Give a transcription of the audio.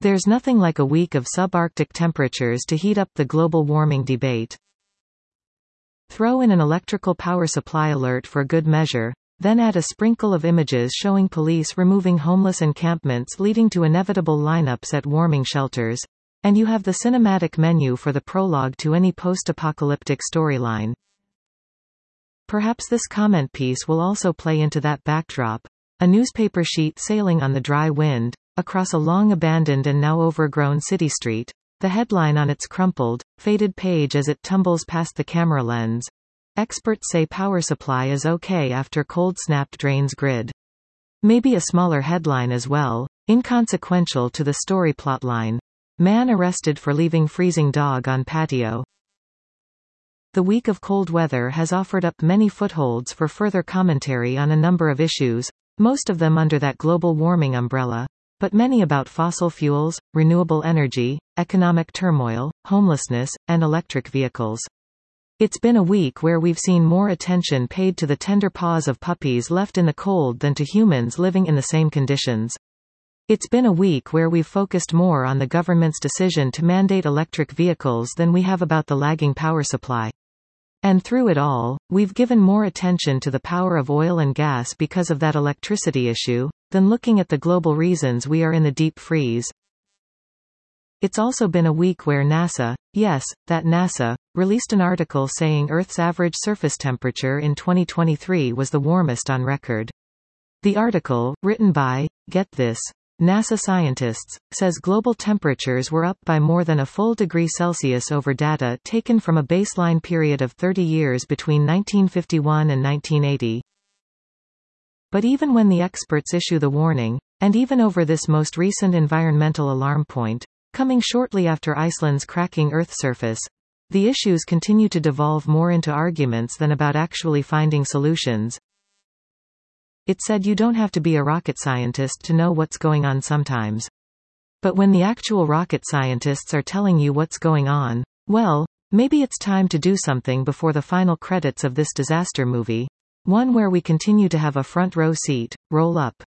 There's nothing like a week of subarctic temperatures to heat up the global warming debate. Throw in an electrical power supply alert for good measure, then add a sprinkle of images showing police removing homeless encampments leading to inevitable lineups at warming shelters, and you have the cinematic menu for the prologue to any post-apocalyptic storyline. Perhaps this comment piece will also play into that backdrop. A newspaper sheet sailing on the dry wind, across a long abandoned and now overgrown city street, the headline on its crumpled, faded page as it tumbles past the camera lens. Experts say power supply is okay after cold snap drains grid. Maybe a smaller headline as well, inconsequential to the story plotline. Man arrested for leaving freezing dog on patio. The week of cold weather has offered up many footholds for further commentary on a number of issues, most of them under that global warming umbrella, but many about fossil fuels, renewable energy, economic turmoil, homelessness, and electric vehicles. It's been a week where we've seen more attention paid to the tender paws of puppies left in the cold than to humans living in the same conditions. It's been a week where we've focused more on the government's decision to mandate electric vehicles than we have about the lagging power supply. And through it all, we've given more attention to the power of oil and gas because of that electricity issue, than looking at the global reasons we are in the deep freeze. It's also been a week where NASA, yes, that NASA, released an article saying Earth's average surface temperature in 2023 was the warmest on record. The article, written by, get this, NASA scientists, says global temperatures were up by more than a full degree Celsius over data taken from a baseline period of 30 years between 1951 and 1980. But even when the experts issue the warning, and even over this most recent environmental alarm point, coming shortly after Iceland's cracking Earth surface, the issues continue to devolve more into arguments than about actually finding solutions. It said you don't have to be a rocket scientist to know what's going on sometimes. But when the actual rocket scientists are telling you what's going on, well, maybe it's time to do something before the final credits of this disaster movie. One where we continue to have a front row seat, roll up.